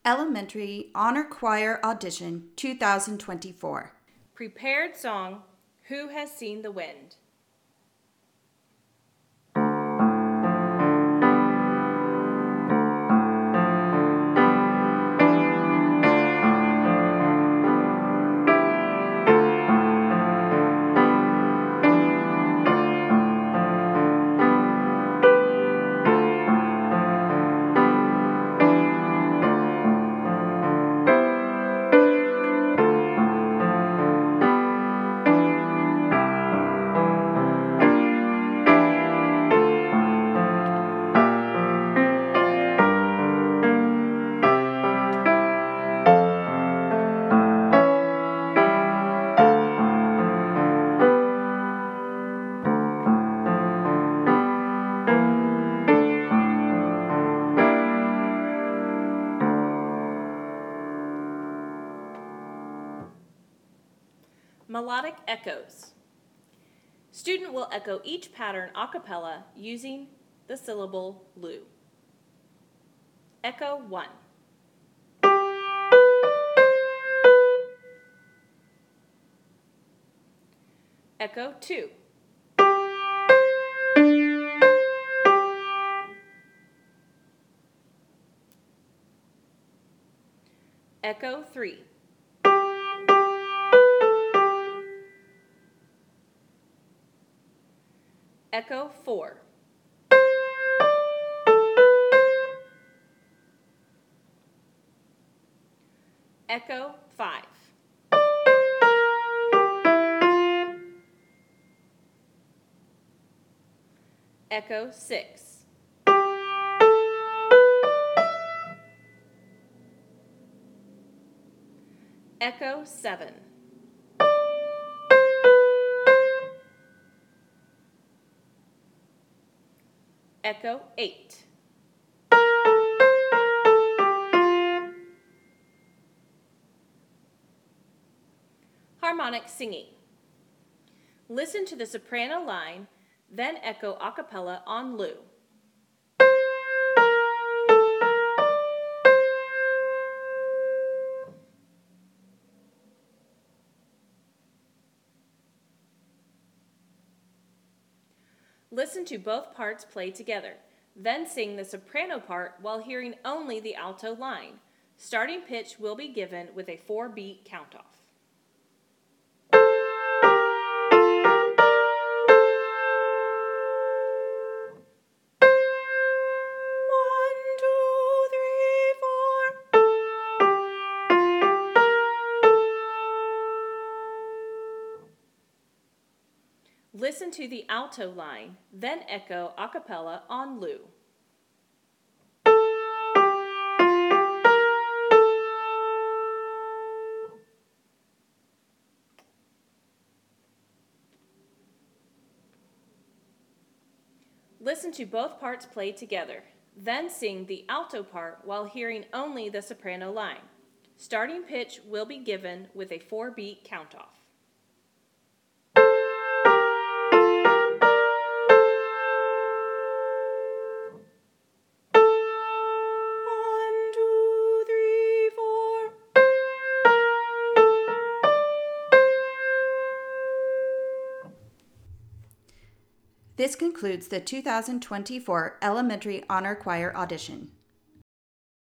Elementary Honor Choir Audition 2024. Prepared song, Who Has Seen the Wind? Melodic echoes. Student will echo each pattern a cappella using the syllable lu. Echo 1. Echo 2. Echo 3. Echo 4. Echo 5. Echo 6. Echo 7. Echo 8. Harmonic singing. Listen to the soprano line, then echo a cappella on lu. Listen to both parts play together, then sing the soprano part while hearing only the alto line. Starting pitch will be given with a 4-beat count-off. Listen to the alto line, then echo a cappella on lu. Listen to both parts play together, then sing the alto part while hearing only the soprano line. Starting pitch will be given with a 4-beat count-off. This concludes the 2024 Elementary Honor Choir Audition.